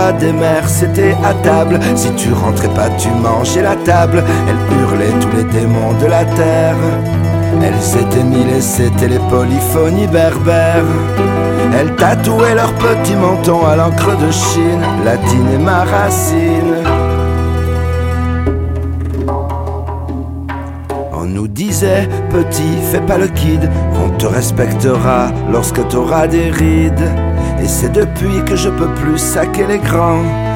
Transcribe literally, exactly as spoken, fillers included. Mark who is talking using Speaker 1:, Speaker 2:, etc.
Speaker 1: loi des mers, c'était à table. Si tu rentrais pas, tu mangeais la table. Elles hurlaient tous les démons de la terre. Elles étaient mille et c'était les polyphonies berbères. Elles tatouaient leurs petits mentons à l'encre de Chine, latine et maracine. On nous disait, petit, fais pas le kid, on te respectera lorsque t'auras des rides. Et c'est depuis que je peux plus saquer les grands.